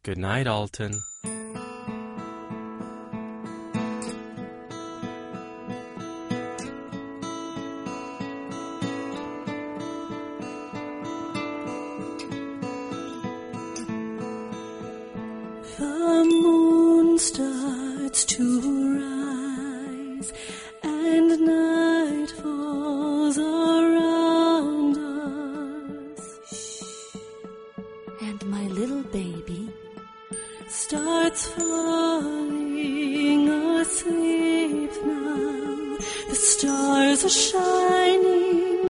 Good night, Alton. The moon starts to rise and night falls around us. And my little baby starts falling asleep now. The stars are shining